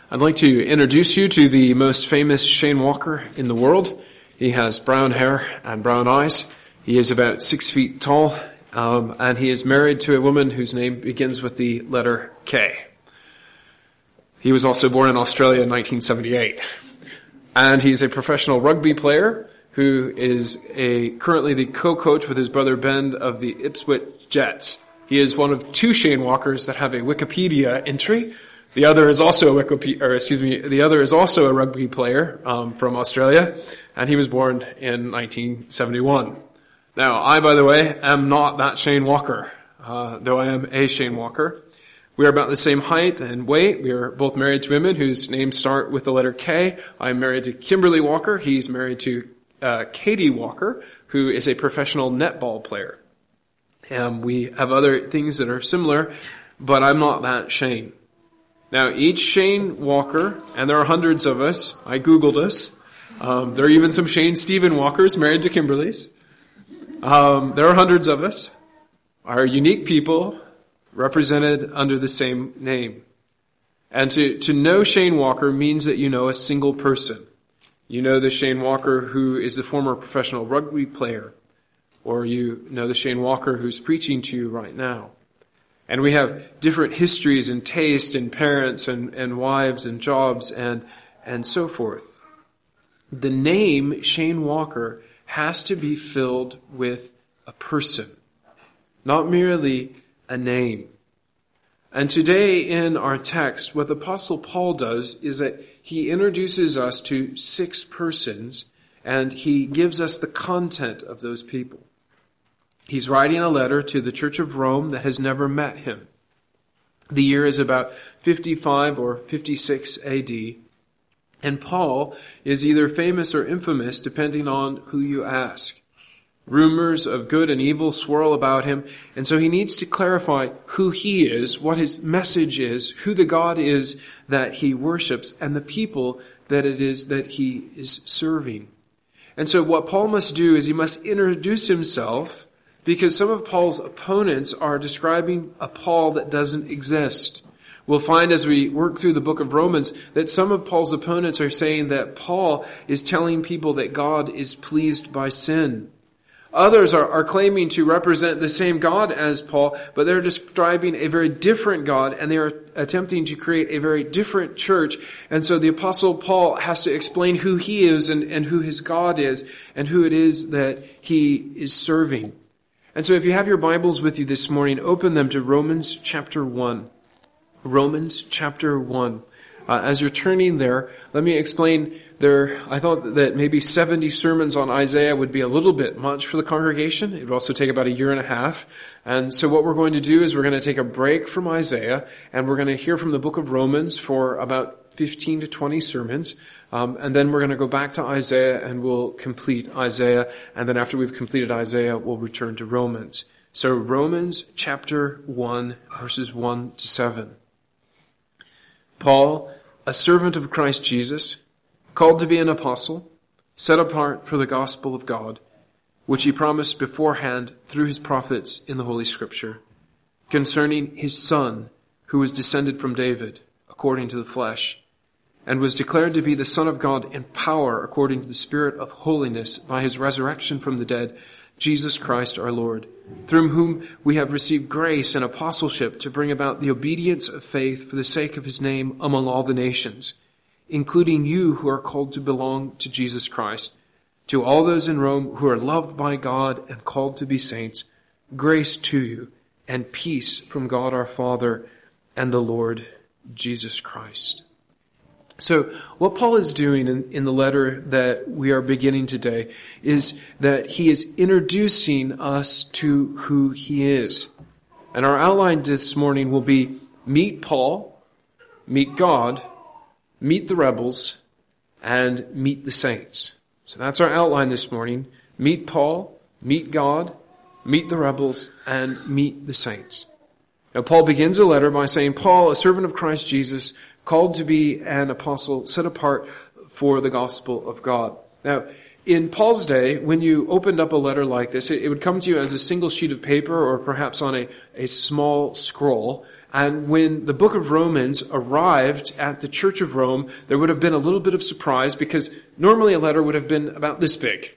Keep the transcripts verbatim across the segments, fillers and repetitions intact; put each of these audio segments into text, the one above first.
I'd like to introduce you to the most famous Shane Walker in the world. He has brown hair and brown eyes. He is about six feet tall, um, and he is married to a woman whose name begins with the letter K. He was also born in Australia in nineteen seventy-eight. And he's a professional rugby player who is a currently the co-coach with his brother Ben of the Ipswich Jets. He is one of two Shane Walkers that have a Wikipedia entry. The other is also a Wikipedia, or excuse me, the other is also a rugby player um, from Australia, and he was born in nineteen seventy-one. Now, I, by the way, am not that Shane Walker, uh, though I am a Shane Walker. We are about the same height and weight. We are both married to women whose names start with the letter K. I'm married to Kimberly Walker. He's married to uh, Katie Walker, who is a professional netball player. Um, we have other things that are similar, but I'm not that Shane. Now, each Shane Walker, and there are hundreds of us, I Googled us. Um, there are even some Shane Stephen Walkers married to Kimberly's. Um, there are hundreds of us, are unique people represented under the same name. And to, to know Shane Walker means that you know a single person. You know the Shane Walker who is the former professional rugby player, or you know the Shane Walker who's preaching to you right now. And we have different histories and taste and parents and, and wives and jobs and, and so forth. The name Shane Walker has to be filled with a person, not merely a name. And today in our text, what the Apostle Paul does is that he introduces us to six persons and he gives us the content of those people. He's writing a letter to the Church of Rome that has never met him. The year is about fifty-five or fifty-six A D, and Paul is either famous or infamous depending on who you ask. Rumors of good and evil swirl about him, and so he needs to clarify who he is, what his message is, who the God is that he worships, and the people that it is that he is serving. And so what Paul must do is he must introduce himself, because some of Paul's opponents are describing a Paul that doesn't exist. We'll find as we work through the book of Romans that some of Paul's opponents are saying that Paul is telling people that God is pleased by sin. Others are, are claiming to represent the same God as Paul, but they're describing a very different God, and they are attempting to create a very different church. And so the Apostle Paul has to explain who he is and, and who his God is and who it is that he is serving. And so if you have your Bibles with you this morning, open them to Romans chapter one. Romans chapter one. Uh, as you're turning there, let me explain there. I thought that maybe seventy sermons on Isaiah would be a little bit much for the congregation. It would also take about a year and a half. And so what we're going to do is we're going to take a break from Isaiah, and we're going to hear from the book of Romans for about fifteen to twenty sermons. Um, and then we're going to go back to Isaiah and we'll complete Isaiah. And then after we've completed Isaiah, we'll return to Romans. So Romans chapter one, verses one to seven. Paul, a servant of Christ Jesus, called to be an apostle, set apart for the gospel of God, which he promised beforehand through his prophets in the Holy Scripture, concerning his Son, who was descended from David, according to the flesh, and was declared to be the Son of God in power according to the Spirit of holiness by his resurrection from the dead, Jesus Christ our Lord, through whom we have received grace and apostleship to bring about the obedience of faith for the sake of his name among all the nations, including you who are called to belong to Jesus Christ. To all those in Rome who are loved by God and called to be saints, grace to you and peace from God our Father and the Lord Jesus Christ. So what Paul is doing in, in the letter that we are beginning today is that he is introducing us to who he is. And our outline this morning will be meet Paul, meet God, meet the rebels, and meet the saints. So that's our outline this morning. Meet Paul, meet God, meet the rebels, and meet the saints. Now Paul begins the letter by saying, Paul, a servant of Christ Jesus, called to be an apostle, set apart for the gospel of God. Now, in Paul's day, when you opened up a letter like this, it, it would come to you as a single sheet of paper or perhaps on a, a small scroll. And when the book of Romans arrived at the Church of Rome, there would have been a little bit of surprise because normally a letter would have been about this big.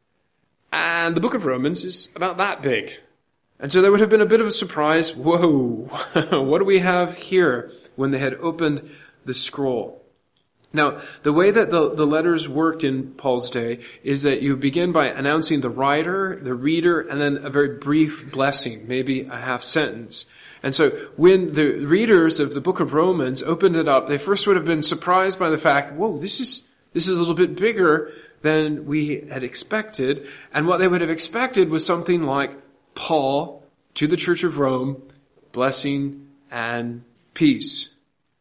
And the book of Romans is about that big. And so there would have been a bit of a surprise. Whoa, what do we have here when they had opened the scroll? Now, the way that the, the letters worked in Paul's day is that you begin by announcing the writer, the reader, and then a very brief blessing, maybe a half sentence. And so when the readers of the book of Romans opened it up, they first would have been surprised by the fact, whoa, this is, this is a little bit bigger than we had expected. And what they would have expected was something like Paul to the Church of Rome, blessing and peace.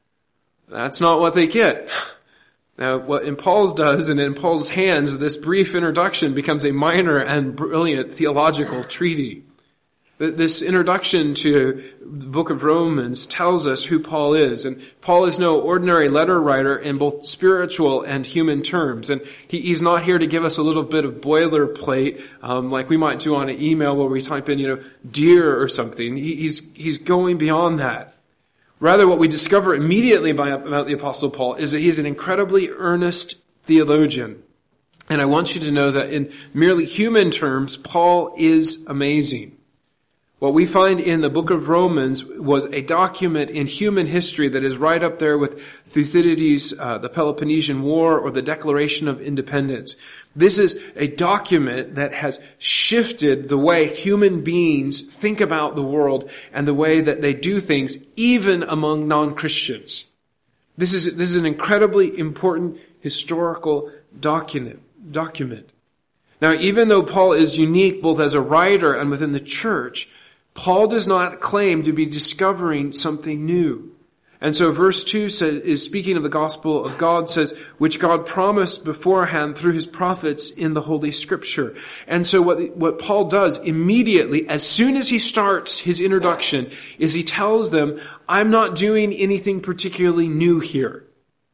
That's not what they get. Now, what in Paul's does, and in Paul's hands, this brief introduction becomes a minor and brilliant theological treaty. This introduction to the book of Romans tells us who Paul is. And Paul is no ordinary letter writer in both spiritual and human terms. And he, he's not here to give us a little bit of boilerplate, um, like we might do on an email where we type in, you know, dear or something. He, he's, he's going beyond that. Rather, what we discover immediately by, about the Apostle Paul is that he's an incredibly earnest theologian. And I want you to know that in merely human terms, Paul is amazing. What we find in the book of Romans was a document in human history that is right up there with Thucydides' uh, the Peloponnesian War or the Declaration of Independence. This is a document that has shifted the way human beings think about the world and the way that they do things, even among non-Christians. This is, this is an incredibly important historical document. document. Now, even though Paul is unique both as a writer and within the church, Paul does not claim to be discovering something new. And so verse two says, is speaking of the gospel of God, says, which God promised beforehand through his prophets in the Holy Scripture. And so what, what Paul does immediately, as soon as he starts his introduction, is he tells them, I'm not doing anything particularly new here.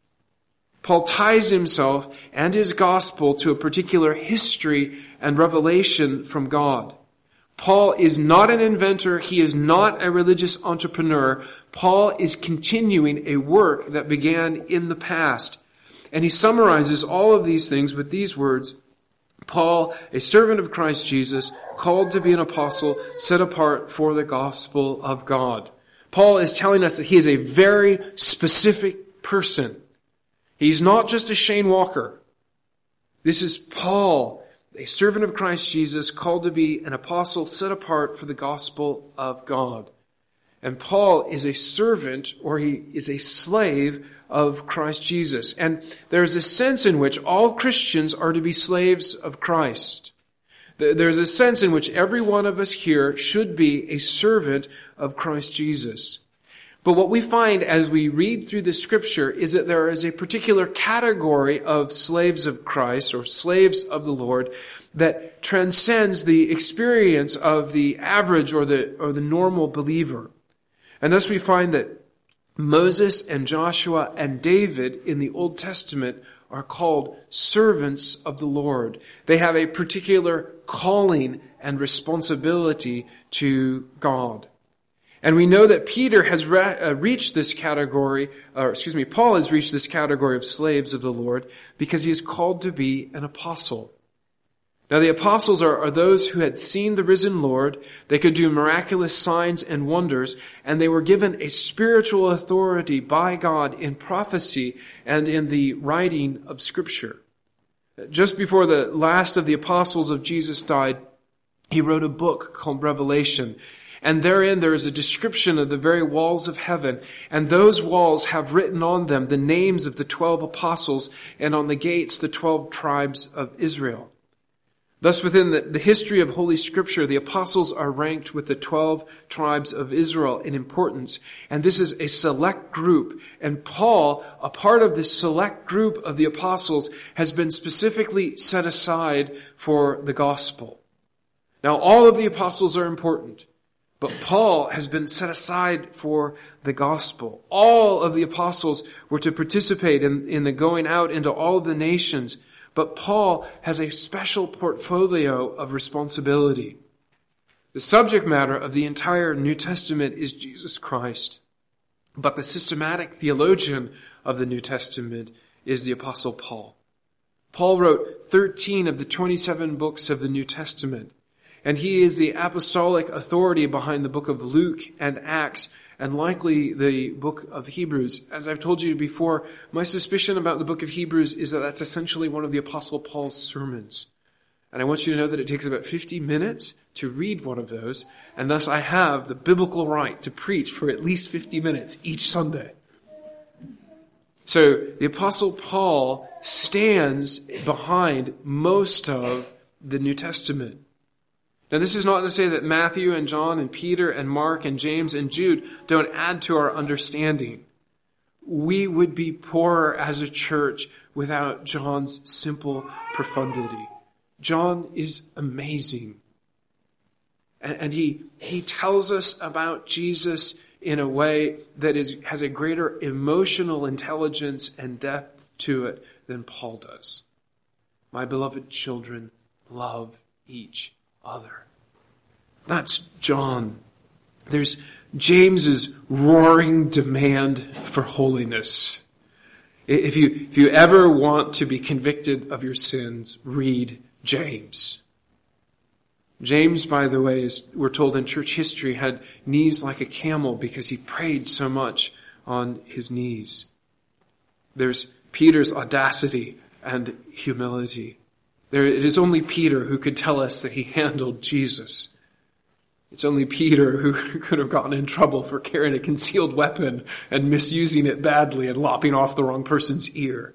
Paul ties himself and his gospel to a particular history and revelation from God. Paul is not an inventor. He is not a religious entrepreneur. Paul is continuing a work that began in the past. And he summarizes all of these things with these words, Paul, a servant of Christ Jesus, called to be an apostle, set apart for the gospel of God. Paul is telling us that he is a very specific person. He's not just a Shane Walker. This is Paul, a servant of Christ Jesus, called to be an apostle set apart for the gospel of God. And Paul is a servant, or he is a slave of Christ Jesus. And there's a sense in which all Christians are to be slaves of Christ. There's a sense in which every one of us here should be a servant of Christ Jesus. But what we find as we read through the scripture is that there is a particular category of slaves of Christ or slaves of the Lord that transcends the experience of the average or the, or the normal believer. And thus we find that Moses and Joshua and David in the Old Testament are called servants of the Lord. They have a particular calling and responsibility to God. And we know that Peter has re- uh, reached this category, or excuse me, Paul has reached this category of slaves of the Lord because he is called to be an apostle. Now the apostles are, are those who had seen the risen Lord. They could do miraculous signs and wonders, and they were given a spiritual authority by God in prophecy and in the writing of Scripture. Just before the last of the apostles of Jesus died, he wrote a book called Revelation. And therein there is a description of the very walls of heaven. And those walls have written on them the names of the twelve apostles, and on the gates the twelve tribes of Israel. Thus within the, the history of Holy Scripture, the apostles are ranked with the twelve tribes of Israel in importance. And this is a select group. And Paul, a part of this select group of the apostles, has been specifically set aside for the gospel. Now all of the apostles are important. But Paul has been set aside for the gospel. All of the apostles were to participate in, in the going out into all of the nations. But Paul has a special portfolio of responsibility. The subject matter of the entire New Testament is Jesus Christ. But the systematic theologian of the New Testament is the Apostle Paul. Paul wrote thirteen of the twenty-seven books of the New Testament, and he is the apostolic authority behind the book of Luke and Acts, and likely the book of Hebrews. As I've told you before, my suspicion about the book of Hebrews is that that's essentially one of the Apostle Paul's sermons. And I want you to know that it takes about fifty minutes to read one of those, and thus I have the biblical right to preach for at least fifty minutes each Sunday. So the Apostle Paul stands behind most of the New Testament. Now, this is not to say that Matthew and John and Peter and Mark and James and Jude don't add to our understanding. We would be poorer as a church without John's simple profundity. John is amazing. And, and he, he tells us about Jesus in a way that is, has a greater emotional intelligence and depth to it than Paul does. My beloved children, love each other. That's John. There's James's roaring demand for holiness. If you, if you ever want to be convicted of your sins, read James. James, by the way, is, we're told in church history, had knees like a camel because he prayed so much on his knees. There's Peter's audacity and humility. There, it is only Peter who could tell us that he handled Jesus. It's only Peter who could have gotten in trouble for carrying a concealed weapon and misusing it badly and lopping off the wrong person's ear.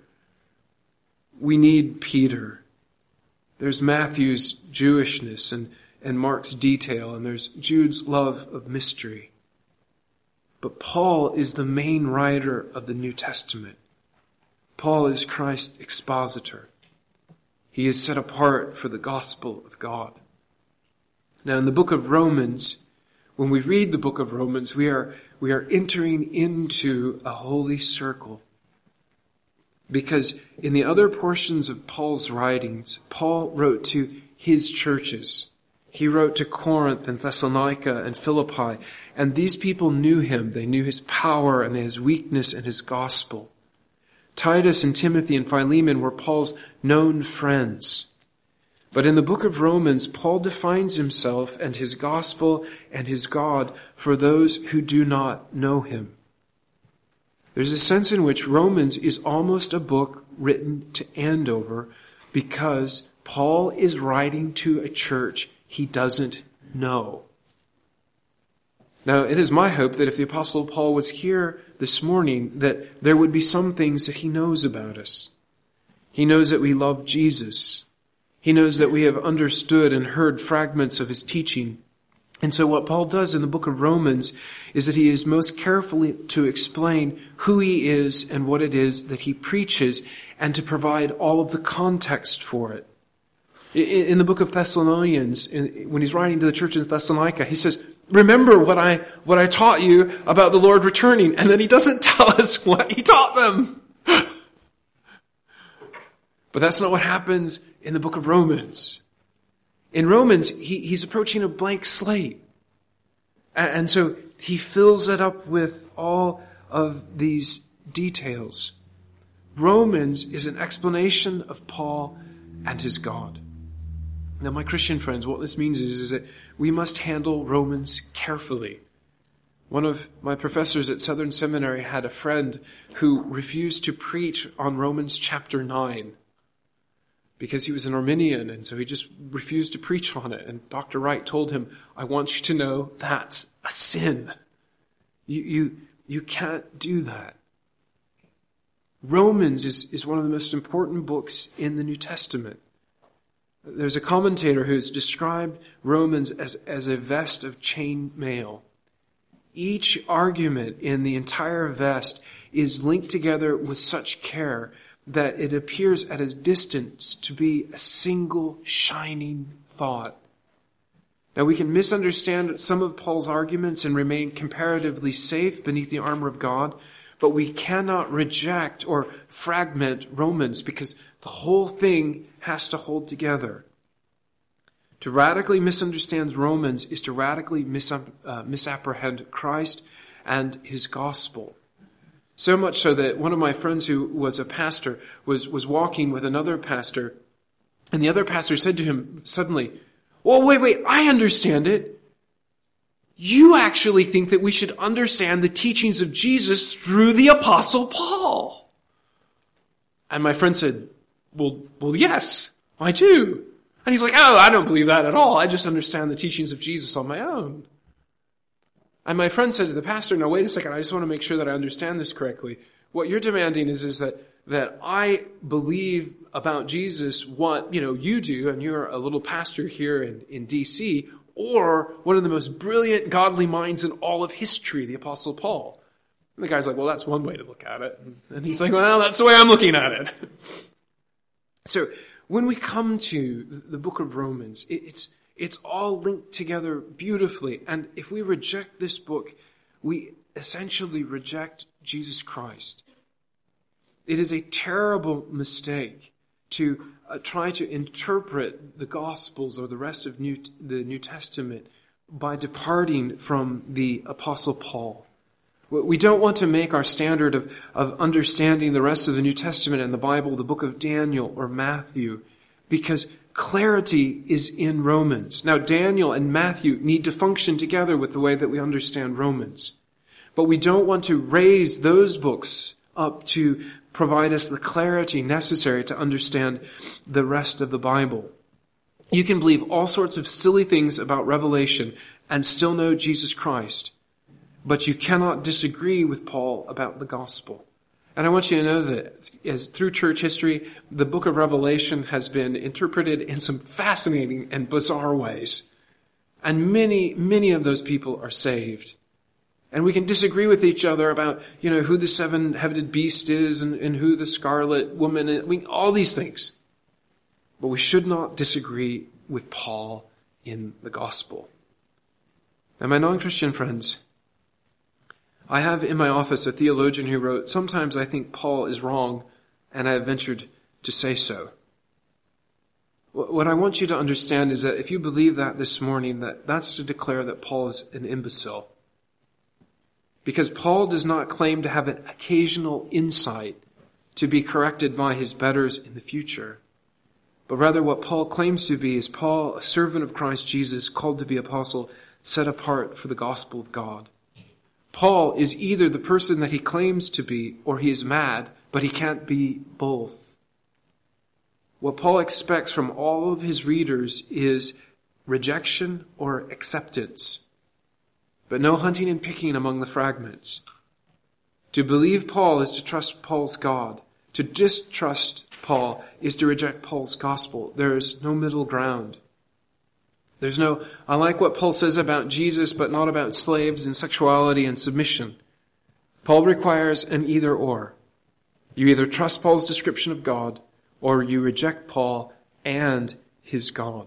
We need Peter. There's Matthew's Jewishness and, and Mark's detail, and there's Jude's love of mystery. But Paul is the main writer of the New Testament. Paul is Christ's expositor. He is set apart for the gospel of God. Now, in the book of Romans, when we read the book of Romans, we are, we are entering into a holy circle. Because in the other portions of Paul's writings, Paul wrote to his churches. He wrote to Corinth and Thessalonica and Philippi, and these people knew him. They knew his power and his weakness and his gospel. Titus and Timothy and Philemon were Paul's known friends. But in the book of Romans, Paul defines himself and his gospel and his God for those who do not know him. There's a sense in which Romans is almost a book written to Andover because Paul is writing to a church he doesn't know. Now, it is my hope that if the Apostle Paul was here this morning, that there would be some things that he knows about us. He knows that we love Jesus. He knows that we have understood and heard fragments of his teaching. And so what Paul does in the book of Romans is that he is most carefully to explain who he is and what it is that he preaches and to provide all of the context for it. In the book of Thessalonians, when he's writing to the church in Thessalonica, he says, remember what I, what I taught you about the Lord returning. And then he doesn't tell us what he taught them. But that's not what happens in the book of Romans. In Romans, he, he's approaching a blank slate. And, and so he fills it up with all of these details. Romans is an explanation of Paul and his God. Now, my Christian friends, what this means is, is that we must handle Romans carefully. One of my professors at Southern Seminary had a friend who refused to preach on Romans chapter nine because he was an Arminian, and so he just refused to preach on it. And Doctor Wright told him, I want you to know that's a sin. You, you, you can't do that. Romans is, is one of the most important books in the New Testament. There's a commentator who's described Romans as, as a vest of chain mail. Each argument in the entire vest is linked together with such care that it appears at a distance to be a single shining thought. Now, we can misunderstand some of Paul's arguments and remain comparatively safe beneath the armor of God, but we cannot reject or fragment Romans because the whole thing has to hold together. To radically misunderstand Romans is to radically mis- uh, misapprehend Christ and his gospel. So much so that one of my friends who was a pastor was, was walking with another pastor, and the other pastor said to him suddenly, "Oh, wait, wait, I understand it. You actually think that we should understand the teachings of Jesus through the Apostle Paul." And my friend said, well, well, yes, I do. And he's like, "Oh, I don't believe that at all. I just understand the teachings of Jesus on my own." And my friend said to the pastor, "No, wait a second. I just want to make sure that I understand this correctly. What you're demanding is, is that, that I believe about Jesus what, you know, you do, and you're a little pastor here in, in D C, or one of the most brilliant godly minds in all of history, the Apostle Paul." And the guy's like, "Well, that's one way to look at it." And he's like, "Well, that's the way I'm looking at it." So when we come to the book of Romans, it's it's all linked together beautifully. And if we reject this book, we essentially reject Jesus Christ. It is a terrible mistake to uh, try to interpret the Gospels or the rest of New, the New Testament by departing from the Apostle Paul. We don't want to make our standard of, of understanding the rest of the New Testament and the Bible, the book of Daniel or Matthew, because clarity is in Romans. Now, Daniel and Matthew need to function together with the way that we understand Romans. But we don't want to raise those books up to provide us the clarity necessary to understand the rest of the Bible. You can believe all sorts of silly things about Revelation and still know Jesus Christ, but you cannot disagree with Paul about the gospel. And I want you to know that as through church history, the book of Revelation has been interpreted in some fascinating and bizarre ways. And many, many of those people are saved. And we can disagree with each other about, you know, who the seven-headed beast is and, and who the scarlet woman is. I mean, all these things. But we should not disagree with Paul in the gospel. Now, my non-Christian friends, I have in my office a theologian who wrote, "Sometimes I think Paul is wrong, and I have ventured to say so." What I want you to understand is that if you believe that this morning, that that's to declare that Paul is an imbecile. Because Paul does not claim to have an occasional insight to be corrected by his betters in the future. But rather what Paul claims to be is Paul, a servant of Christ Jesus, called to be apostle, set apart for the gospel of God. Paul is either the person that he claims to be, or he is mad, but he can't be both. What Paul expects from all of his readers is rejection or acceptance, but no hunting and picking among the fragments. To believe Paul is to trust Paul's God. To distrust Paul is to reject Paul's gospel. There is no middle ground. There's no, I like what Paul says about Jesus, but not about slaves and sexuality and submission. Paul requires an either or. You either trust Paul's description of God, or you reject Paul and his God.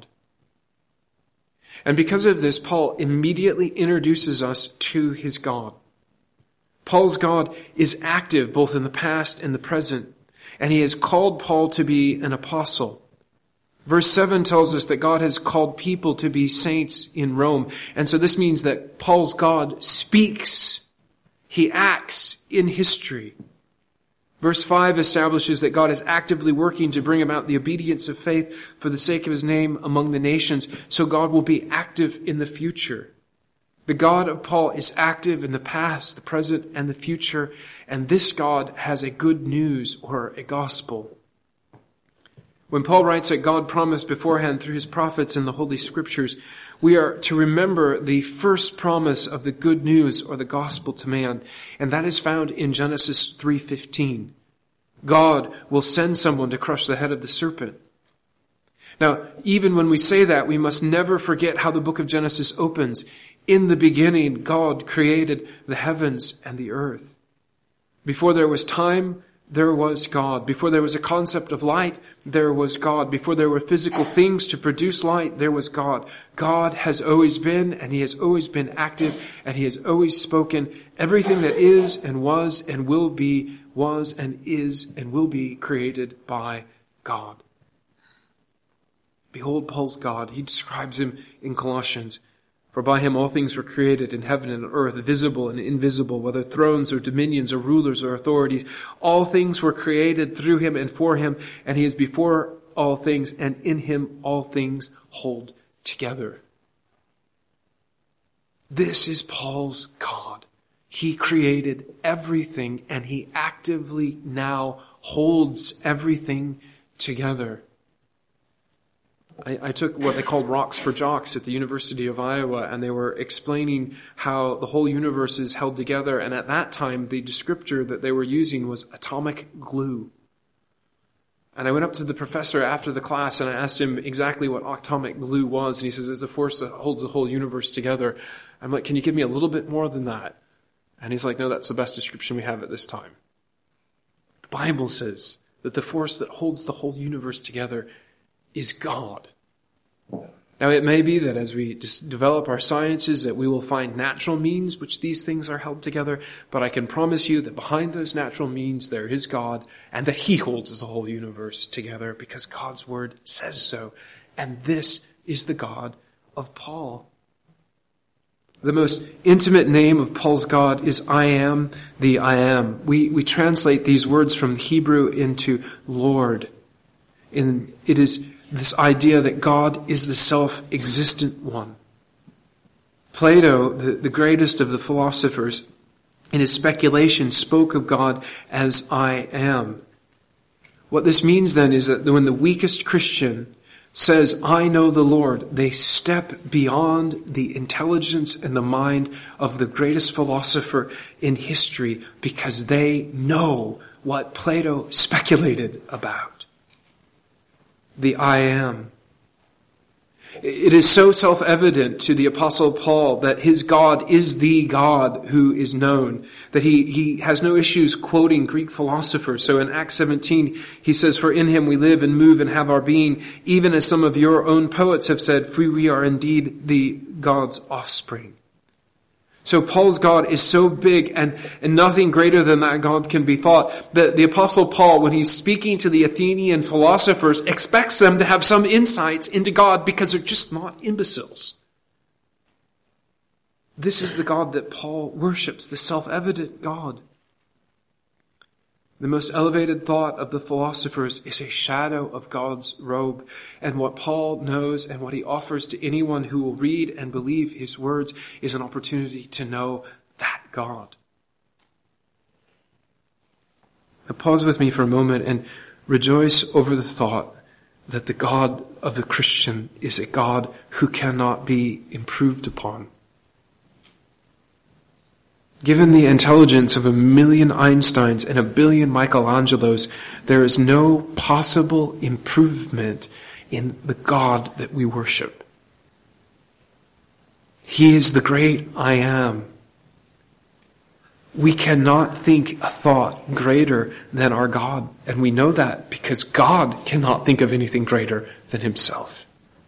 And because of this, Paul immediately introduces us to his God. Paul's God is active both in the past and the present, and he has called Paul to be an apostle. Verse seven tells us that God has called people to be saints in Rome. And so this means that Paul's God speaks. He acts in history. Verse five establishes that God is actively working to bring about the obedience of faith for the sake of his name among the nations. So God will be active in the future. The God of Paul is active in the past, the present, and the future. And this God has a good news or a gospel. When Paul writes that God promised beforehand through his prophets in the Holy Scriptures, we are to remember the first promise of the good news or the gospel to man, and that is found in Genesis three fifteen. God will send someone to crush the head of the serpent. Now, even when we say that, we must never forget how the book of Genesis opens. In the beginning, God created the heavens and the earth. Before there was time, there was God. Before there was a concept of light, there was God. Before there were physical things to produce light, there was God. God has always been, and he has always been active, and he has always spoken. Everything that is and was and will be, was and is and will be created by God. Behold Paul's God. He describes him in Colossians. For by him all things were created in heaven and earth, visible and invisible, whether thrones or dominions or rulers or authorities. All things were created through him and for him, and he is before all things, and in him all things hold together. This is Paul's God. He created everything, and he actively now holds everything together. I, I took what they called Rocks for Jocks at the University of Iowa, and they were explaining how the whole universe is held together, and at that time the descriptor that they were using was atomic glue. And I went up to the professor after the class and I asked him exactly what atomic glue was, and he says it's the force that holds the whole universe together. I'm like, can you give me a little bit more than that? And he's like, no, that's the best description we have at this time. The Bible says that the force that holds the whole universe together is God. Now, it may be that as we just develop our sciences that we will find natural means which these things are held together, but I can promise you that behind those natural means there is God, and that he holds the whole universe together because God's word says so. And this is the God of Paul. The most intimate name of Paul's God is I am the I am. We, we translate these words from Hebrew into Lord. And it is this idea that God is the self-existent one. Plato, the, the greatest of the philosophers, in his speculation spoke of God as I am. What this means then is that when the weakest Christian says, I know the Lord, they step beyond the intelligence and the mind of the greatest philosopher in history because they know what Plato speculated about. The I am. It is so self-evident to the Apostle Paul that his God is the God who is known, that he, he has no issues quoting Greek philosophers. So in Acts seventeen, he says, for in him we live and move and have our being, even as some of your own poets have said, for we are indeed the God's offspring. So Paul's God is so big and, and nothing greater than that God can be thought. The, the Apostle Paul, when he's speaking to the Athenian philosophers, expects them to have some insights into God because they're just not imbeciles. This is the God that Paul worships, the self-evident God. The most elevated thought of the philosophers is a shadow of God's robe. And what Paul knows and what he offers to anyone who will read and believe his words is an opportunity to know that God. Now pause with me for a moment and rejoice over the thought that the God of the Christian is a God who cannot be improved upon. Given the intelligence of a million Einsteins and a billion Michelangelos, there is no possible improvement in the God that we worship. He is the great I am. We cannot think a thought greater than our God, and we know that because God cannot think of anything greater than himself.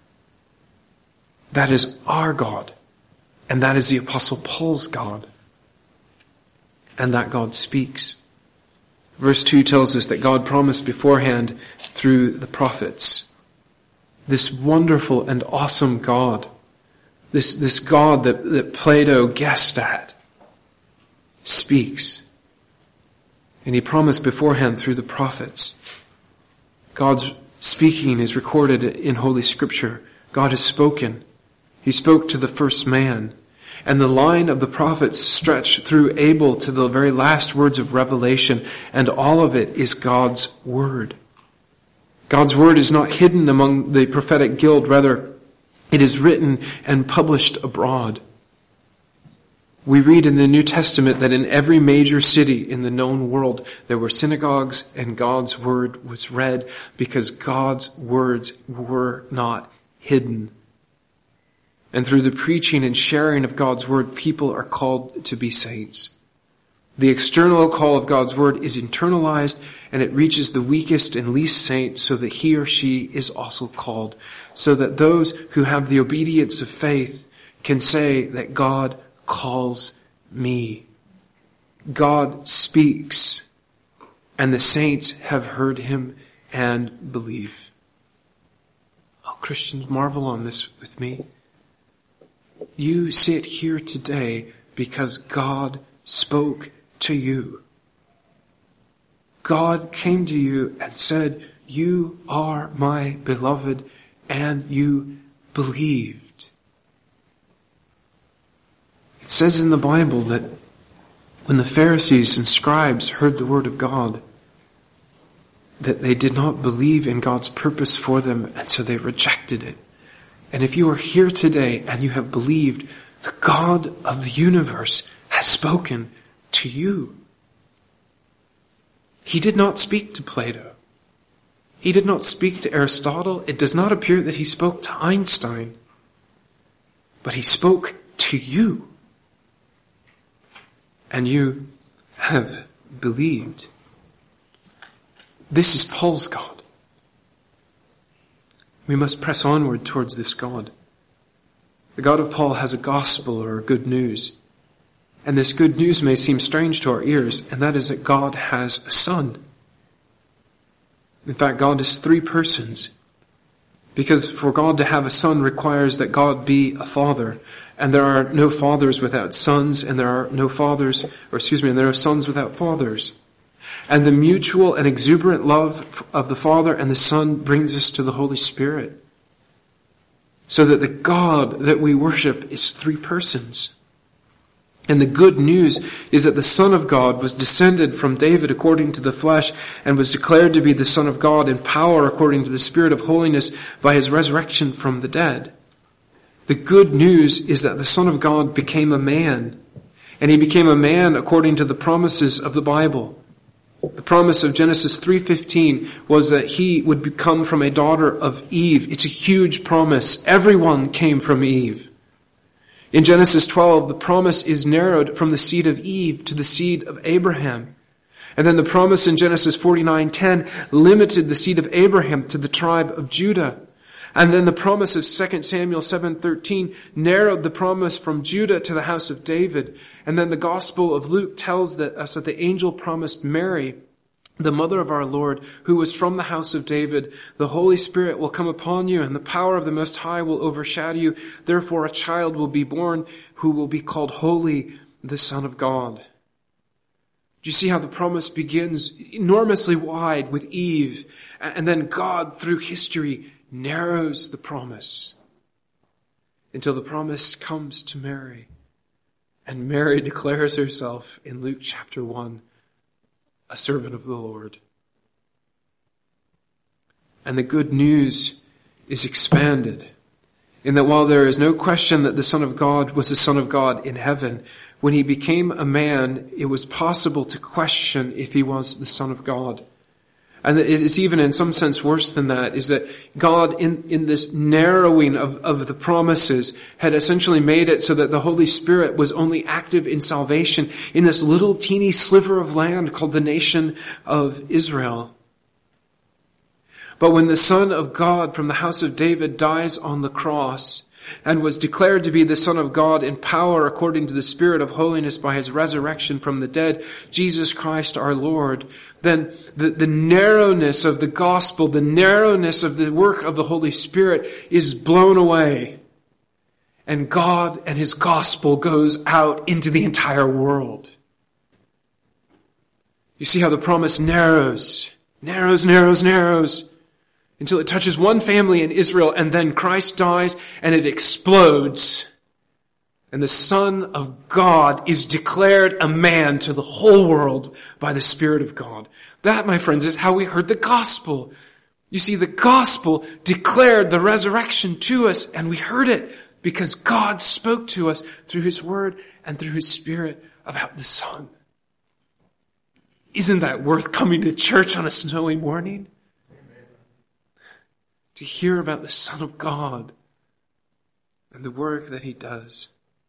That is our God, and that is the Apostle Paul's God. And that God speaks. Verse two tells us that God promised beforehand through the prophets. This wonderful and awesome God, this, this God that, that Plato guessed at, speaks. And he promised beforehand through the prophets. God's speaking is recorded in Holy Scripture. God has spoken. He spoke to the first man. And the line of the prophets stretched through Abel to the very last words of Revelation, and all of it is God's word. God's word is not hidden among the prophetic guild, rather it is written and published abroad. We read in the New Testament that in every major city in the known world there were synagogues and God's word was read because God's words were not hidden. And through the preaching and sharing of God's word, people are called to be saints. The external call of God's word is internalized, and it reaches the weakest and least saint so that he or she is also called, so that those who have the obedience of faith can say that God calls me. God speaks, and the saints have heard him and believe. Oh, Christians, marvel on this with me. You sit here today because God spoke to you. God came to you and said, "You are my beloved," and you believed. It says in the Bible that when the Pharisees and scribes heard the word of God, that they did not believe in God's purpose for them, and so they rejected it. And if you are here today and you have believed, the God of the universe has spoken to you. He did not speak to Plato. He did not speak to Aristotle. It does not appear that he spoke to Einstein. But he spoke to you. And you have believed. This is Paul's God. We must press onward towards this God. The God of Paul has a gospel or good news. And this good news may seem strange to our ears, and that is that God has a son. In fact, God is three persons. Because for God to have a son requires that God be a father. And there are no fathers without sons, and there are no fathers, or excuse me, and there are sons without fathers. And the mutual and exuberant love of the Father and the Son brings us to the Holy Spirit. So that the God that we worship is three persons. And the good news is that the Son of God was descended from David according to the flesh and was declared to be the Son of God in power according to the Spirit of holiness by his resurrection from the dead. The good news is that the Son of God became a man, and he became a man according to the promises of the Bible. The promise of Genesis three fifteen was that he would become from a daughter of Eve. It's a huge promise. Everyone came from Eve. In Genesis twelve, the promise is narrowed from the seed of Eve to the seed of Abraham. And then the promise in Genesis forty-nine ten limited the seed of Abraham to the tribe of Judah. And then the promise of Second Samuel seven thirteen narrowed the promise from Judah to the house of David. And then the Gospel of Luke tells that, us that the angel promised Mary, the mother of our Lord, who was from the house of David, "The Holy Spirit will come upon you, and the power of the Most High will overshadow you. Therefore a child will be born who will be called Holy, the Son of God." Do you see how the promise begins enormously wide with Eve, and then God, through history, narrows the promise until the promise comes to Mary. And Mary declares herself in Luke chapter one, a servant of the Lord. And the good news is expanded in that while there is no question that the Son of God was the Son of God in heaven, when he became a man, it was possible to question if he was the Son of God. And it is even in some sense worse than that, is that God in, in this narrowing of, of the promises had essentially made it so that the Holy Spirit was only active in salvation in this little teeny sliver of land called the nation of Israel. But when the Son of God from the house of David dies on the cross and was declared to be the Son of God in power according to the Spirit of holiness by his resurrection from the dead, Jesus Christ our Lord, then the, the narrowness of the gospel, the narrowness of the work of the Holy Spirit is blown away. And God and his gospel goes out into the entire world. You see how the promise narrows, narrows, narrows, narrows, until it touches one family in Israel, and then Christ dies and it explodes. And the Son of God is declared a man to the whole world by the Spirit of God. That, my friends, is how we heard the gospel. You see, the gospel declared the resurrection to us, and we heard it because God spoke to us through his word and through his Spirit about the Son. Isn't that worth coming to church on a snowy morning? To hear about the Son of God and the work that he does.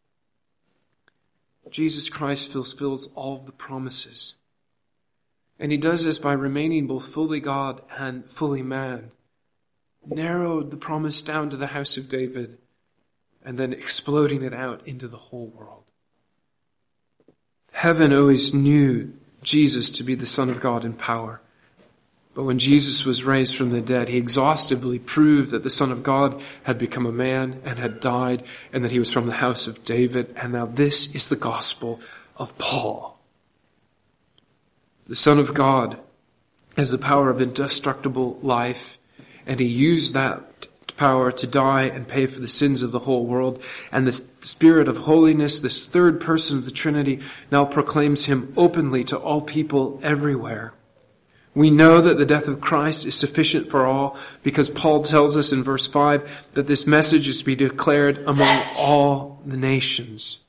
Jesus Christ fulfills all of the promises. And he does this by remaining both fully God and fully man. Narrowed the promise down to the house of David and then exploding it out into the whole world. Heaven always knew Jesus to be the Son of God in power. But when Jesus was raised from the dead, he exhaustively proved that the Son of God had become a man and had died, and that he was from the house of David. And now this is the gospel of Paul. The Son of God has the power of indestructible life, and he used that power to die and pay for the sins of the whole world. And the Spirit of holiness, this third person of the Trinity, now proclaims him openly to all people everywhere. We know that the death of Christ is sufficient for all, because Paul tells us in verse five that this message is to be declared among all the nations.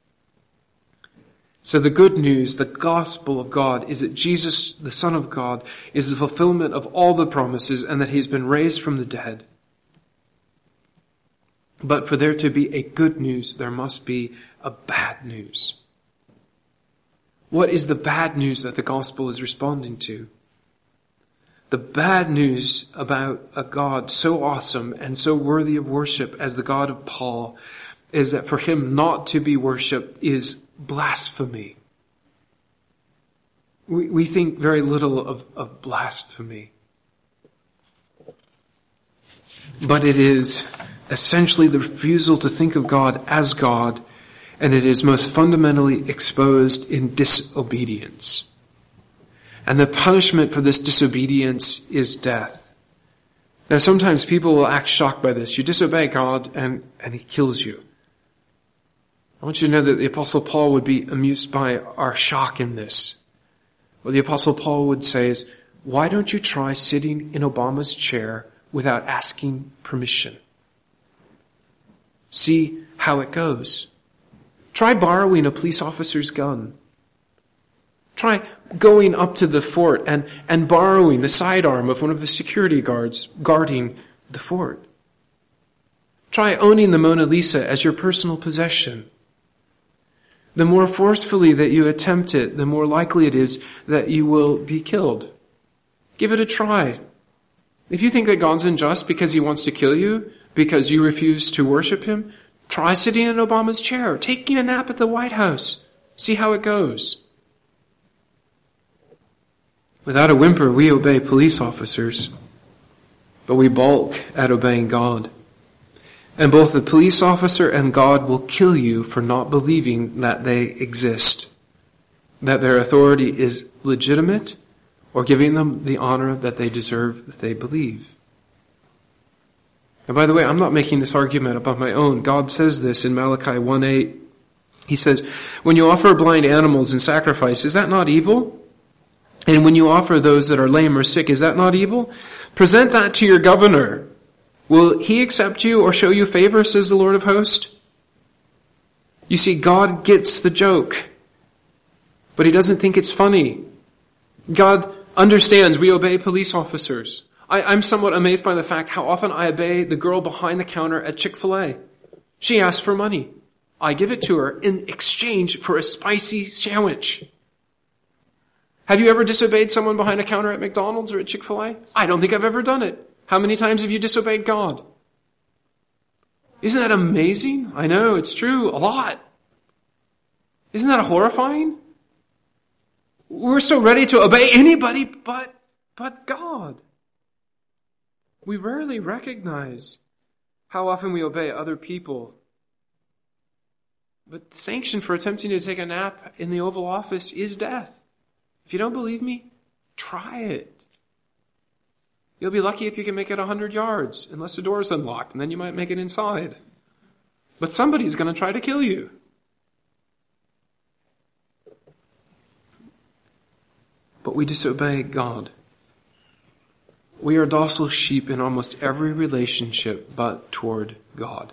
So the good news, the gospel of God, is that Jesus, the Son of God, is the fulfillment of all the promises, and that he's been raised from the dead. But for there to be a good news, there must be a bad news. What is the bad news that the gospel is responding to? The bad news about a God so awesome and so worthy of worship as the God of Paul is that for him not to be worshipped is blasphemy. We, we think very little of, of blasphemy. But it is essentially the refusal to think of God as God, and it is most fundamentally exposed in disobedience. And the punishment for this disobedience is death. Now sometimes people will act shocked by this. You disobey God and, and he kills you. I want you to know that the Apostle Paul would be amused by our shock in this. What the Apostle Paul would say is, why don't you try sitting in Obama's chair without asking permission? See how it goes. Try borrowing a police officer's gun. Try going up to the fort and, and borrowing the sidearm of one of the security guards guarding the fort. Try owning the Mona Lisa as your personal possession. The more forcefully that you attempt it, the more likely it is that you will be killed. Give it a try. If you think that God's unjust because he wants to kill you, because you refuse to worship him, try sitting in Obama's chair, taking a nap at the White House. See how it goes. Without a whimper, we obey police officers, but we balk at obeying God. And both the police officer and God will kill you for not believing that they exist, that their authority is legitimate, or giving them the honor that they deserve that they believe. And by the way, I'm not making this argument up on my own. God says this in Malachi one eight. He says, when you offer blind animals in sacrifice, is that not evil? And when you offer those that are lame or sick, is that not evil? Present that to your governor. Will he accept you or show you favor, says the Lord of hosts? You see, God gets the joke, but he doesn't think it's funny. God understands we obey police officers. I, I'm somewhat amazed by the fact how often I obey the girl behind the counter at Chick-fil-A. She asks for money. I give it to her in exchange for a spicy sandwich. Have you ever disobeyed someone behind a counter at McDonald's or at Chick-fil-A? I don't think I've ever done it. How many times have you disobeyed God? Isn't that amazing? I know, it's true, a lot. Isn't that horrifying? We're so ready to obey anybody but, but God. We rarely recognize how often we obey other people. But the sanction for attempting to take a nap in the Oval Office is death. If you don't believe me, try it. You'll be lucky if you can make it one hundred yards, unless the door is unlocked, and then you might make it inside. But somebody's going to try to kill you. But we disobey God. We are docile sheep in almost every relationship but toward God.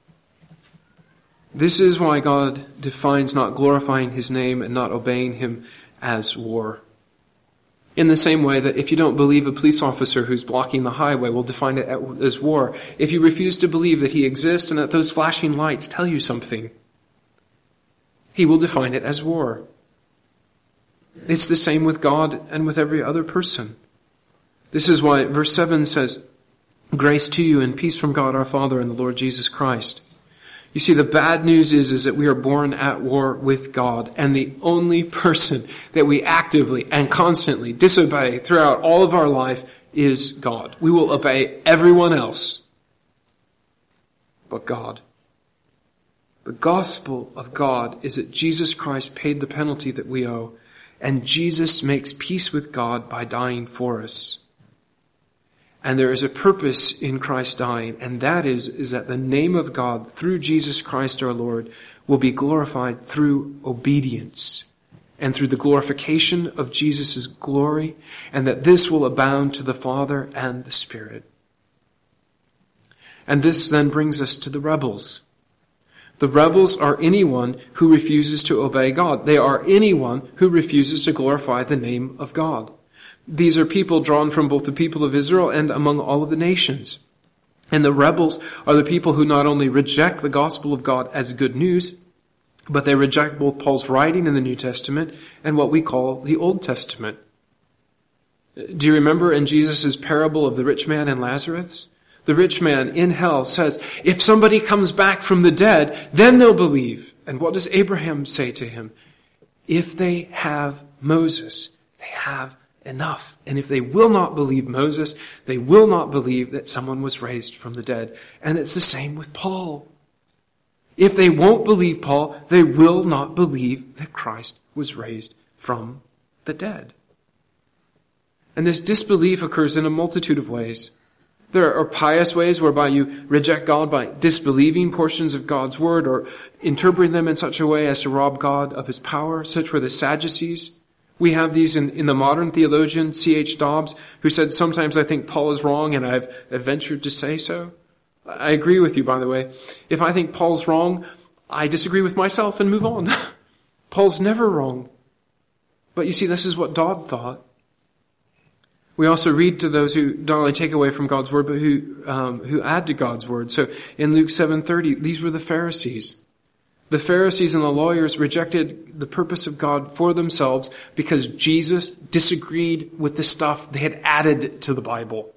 This is why God defines not glorifying his name and not obeying him as war. In the same way that if you don't believe a police officer who's blocking the highway, we'll define it as war. If you refuse to believe that he exists and that those flashing lights tell you something, he will define it as war. It's the same with God and with every other person. This is why verse seven says, grace to you and peace from God our Father and the Lord Jesus Christ. You see, the bad news is, is that we are born at war with God, and the only person that we actively and constantly disobey throughout all of our life is God. We will obey everyone else but God. The gospel of God is that Jesus Christ paid the penalty that we owe, and Jesus makes peace with God by dying for us. And there is a purpose in Christ dying, and that is, is that the name of God through Jesus Christ our Lord will be glorified through obedience and through the glorification of Jesus' glory, and that this will abound to the Father and the Spirit. And this then brings us to the rebels. The rebels are anyone who refuses to obey God. They are anyone who refuses to glorify the name of God. These are people drawn from both the people of Israel and among all of the nations. And the rebels are the people who not only reject the gospel of God as good news, but they reject both Paul's writing in the New Testament and what we call the Old Testament. Do you remember in Jesus' parable of the rich man and Lazarus? The rich man in hell says, if somebody comes back from the dead, then they'll believe. And what does Abraham say to him? If they have Moses, they have enough. And if they will not believe Moses, they will not believe that someone was raised from the dead. And it's the same with Paul. If they won't believe Paul, they will not believe that Christ was raised from the dead. And this disbelief occurs in a multitude of ways. There are pious ways whereby you reject God by disbelieving portions of God's word or interpreting them in such a way as to rob God of his power. Such were the Sadducees. We have these in, in the modern theologian, C H Dobbs, who said, sometimes I think Paul is wrong and I've, I've ventured to say so. I agree with you, by the way. If I think Paul's wrong, I disagree with myself and move on. Paul's never wrong. But you see, this is what Dodd thought. We also read to those who not only take away from God's word, but who um, who add to God's word. So in Luke seven thirty, these were the Pharisees. The Pharisees and the lawyers rejected the purpose of God for themselves because Jesus disagreed with the stuff they had added to the Bible.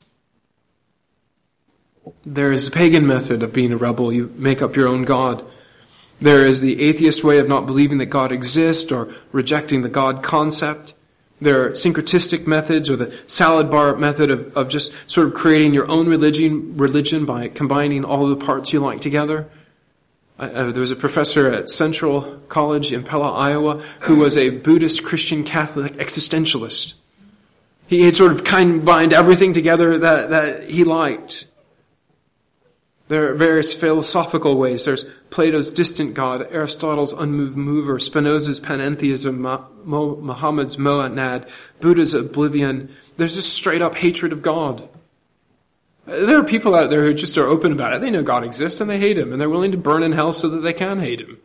There is a pagan method of being a rebel. You make up your own God. There is the atheist way of not believing that God exists or rejecting the God concept. There are syncretistic methods, or the salad bar method of, of just sort of creating your own religion, religion by combining all of the parts you like together. Uh, there was a professor at Central College in Pella, Iowa, who was a Buddhist Christian Catholic existentialist. He had sort of combined everything together that, that he liked. There are various philosophical ways. There's Plato's distant God, Aristotle's unmoved mover, Spinoza's panentheism, Muhammad's monad, Buddha's oblivion. There's just straight up hatred of God. There are people out there who just are open about it. They know God exists and they hate him, and they're willing to burn in hell so that they can hate him.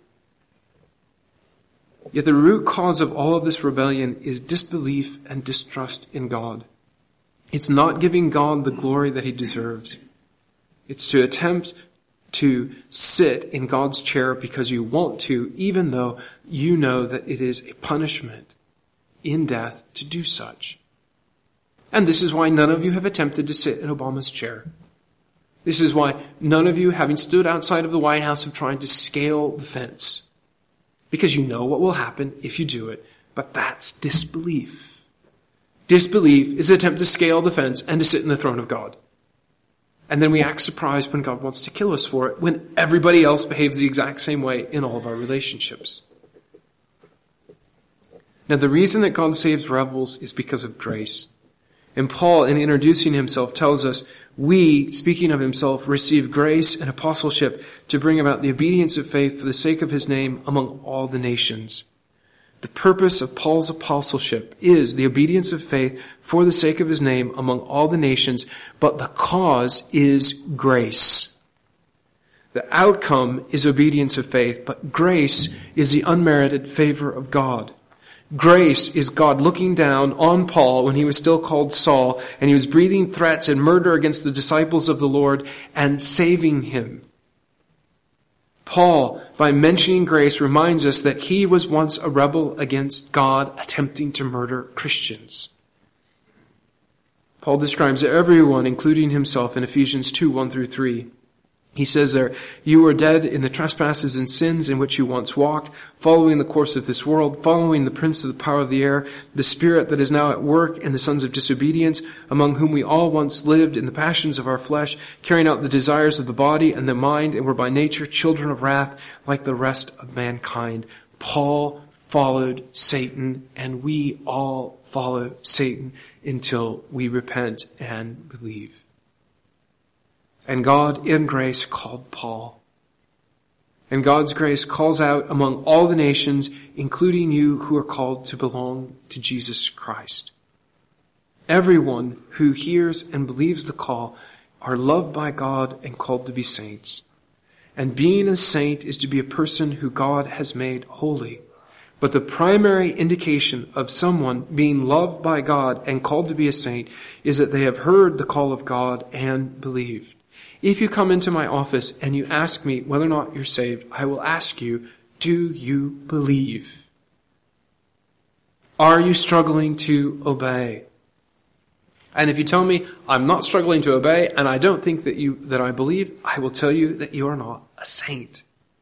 Yet the root cause of all of this rebellion is disbelief and distrust in God. It's not giving God the glory that he deserves. It's to attempt to sit in God's chair because you want to, even though you know that it is a punishment in death to do such. And this is why none of you have attempted to sit in Obama's chair. This is why none of you, having stood outside of the White House, have tried to scale the fence. Because you know what will happen if you do it. But that's disbelief. Disbelief is an attempt to scale the fence and to sit in the throne of God. And then we act surprised when God wants to kill us for it, when everybody else behaves the exact same way in all of our relationships. Now, the reason that God saves rebels is because of grace. And Paul, in introducing himself, tells us, we, speaking of himself, receive grace and apostleship to bring about the obedience of faith for the sake of his name among all the nations. The purpose of Paul's apostleship is the obedience of faith for the sake of his name among all the nations, but the cause is grace. The outcome is obedience of faith, but grace is the unmerited favor of God. Grace is God looking down on Paul when he was still called Saul, and he was breathing threats and murder against the disciples of the Lord, and saving him. Paul, by mentioning grace, reminds us that he was once a rebel against God, attempting to murder Christians. Paul describes everyone, including himself, in Ephesians two, one through three. He says there, you were dead in the trespasses and sins in which you once walked, following the course of this world, following the prince of the power of the air, the spirit that is now at work in the sons of disobedience, among whom we all once lived in the passions of our flesh, carrying out the desires of the body and the mind, and were by nature children of wrath, like the rest of mankind. Paul followed Satan, and we all follow Satan until we repent and believe. And God, in grace, called Paul. And God's grace calls out among all the nations, including you who are called to belong to Jesus Christ. Everyone who hears and believes the call are loved by God and called to be saints. And being a saint is to be a person who God has made holy. But the primary indication of someone being loved by God and called to be a saint is that they have heard the call of God and believed. If you come into my office and you ask me whether or not you're saved, I will ask you, do you believe? Are you struggling to obey? And if you tell me I'm not struggling to obey and I don't think that you that I believe, I will tell you that you are not a saint.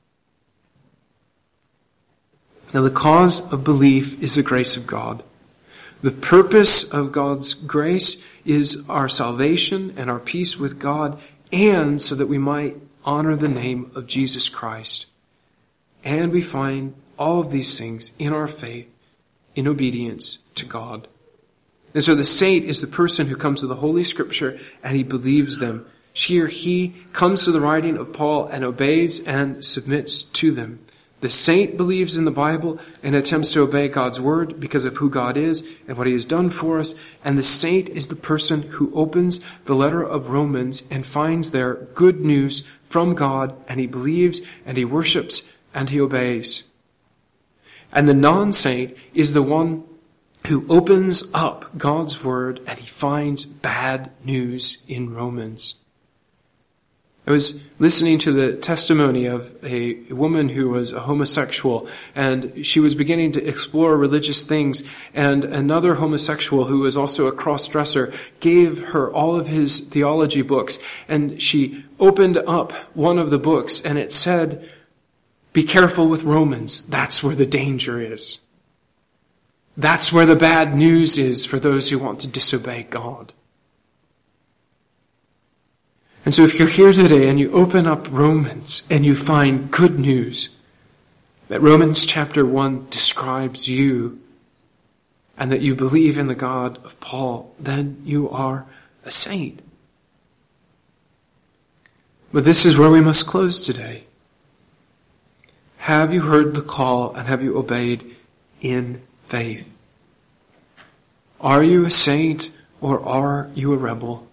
Now the cause of belief is the grace of God. The purpose of God's grace is our salvation and our peace with God, and so that we might honor the name of Jesus Christ. And we find all of these things in our faith, in obedience to God. And so the saint is the person who comes to the Holy Scripture and he believes them. She or he comes to the writing of Paul and obeys and submits to them. The saint believes in the Bible and attempts to obey God's word because of who God is and what he has done for us. And the saint is the person who opens the letter of Romans and finds there good news from God, and he believes and he worships and he obeys. And the non-saint is the one who opens up God's word and he finds bad news in Romans. I was listening to the testimony of a woman who was a homosexual, and she was beginning to explore religious things, and another homosexual who was also a cross-dresser gave her all of his theology books, and she opened up one of the books and it said, "Be careful with Romans. That's where the danger is. That's where the bad news is for those who want to disobey God." And so if you're here today and you open up Romans and you find good news, that Romans chapter one describes you and that you believe in the God of Paul, then you are a saint. But this is where we must close today. Have you heard the call and have you obeyed in faith? Are you a saint or are you a rebel?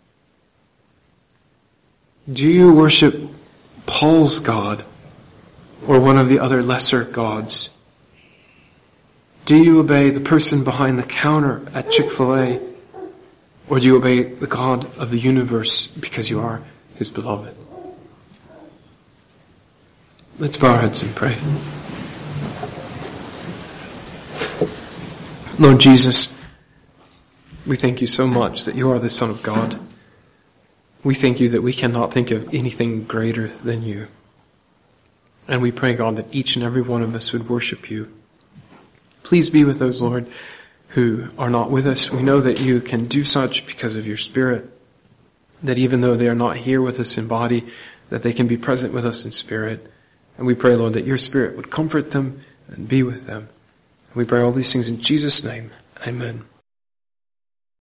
Do you worship Paul's God or one of the other lesser gods? Do you obey the person behind the counter at Chick-fil-A, or do you obey the God of the universe because you are his beloved? Let's bow our heads and pray. Lord Jesus, we thank you so much that you are the Son of God. We thank you that we cannot think of anything greater than you. And we pray, God, that each and every one of us would worship you. Please be with those, Lord, who are not with us. We know that you can do such because of your Spirit, that even though they are not here with us in body, that they can be present with us in spirit. And we pray, Lord, that your Spirit would comfort them and be with them. And we pray all these things in Jesus' name. Amen.